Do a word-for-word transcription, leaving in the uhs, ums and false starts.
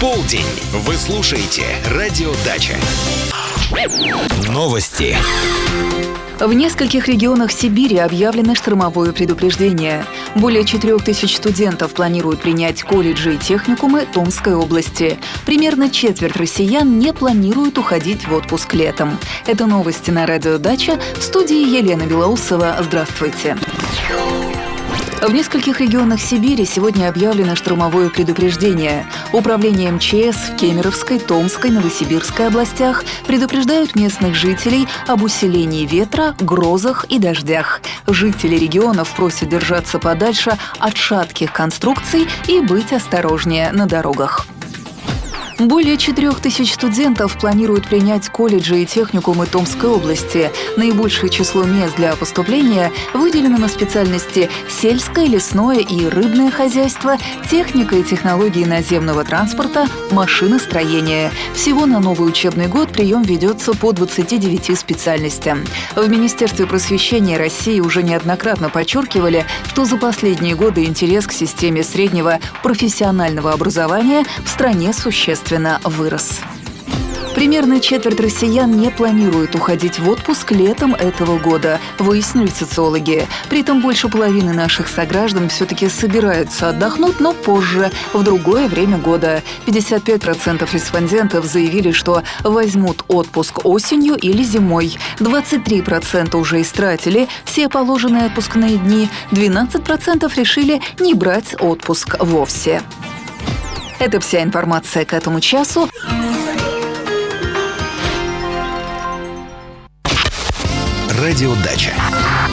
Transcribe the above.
Полдень. Вы слушаете Радио Дача. Новости. В нескольких регионах Сибири объявлено штормовое предупреждение. Более четырех тысяч студентов планируют принять колледжи и техникумы Томской области. Примерно четверть россиян не планируют уходить в отпуск летом. Это новости на Радио Дача. В студии Елена Белоусова. Здравствуйте. В нескольких регионах Сибири сегодня объявлено штормовое предупреждение. Управление эм че эс в Кемеровской, Томской, Новосибирской областях предупреждают местных жителей об усилении ветра, грозах и дождях. Жители регионов просят держаться подальше от шатких конструкций и быть осторожнее на дорогах. Более четырех тысяч студентов планируют принять колледжи и техникумы Томской области. Наибольшее число мест для поступления выделено на специальности сельское, лесное и рыбное хозяйство, техника и технологии наземного транспорта, машиностроение. Всего на новый учебный год прием ведется по двадцати девяти специальностям. В Министерстве просвещения России уже неоднократно подчеркивали, что за последние годы интерес к системе среднего профессионального образования в стране существенно вырос. Примерно четверть россиян не планируют уходить в отпуск летом этого года, выяснили социологи. При этом больше половины наших сограждан все-таки собираются отдохнуть, но позже, в другое время года. пятьдесят пять процентов респондентов заявили, что возьмут отпуск осенью или зимой. двадцать три процента уже истратили все положенные отпускные дни. двенадцать процентов решили не брать отпуск вовсе. Это вся информация к этому часу. Радио Дача.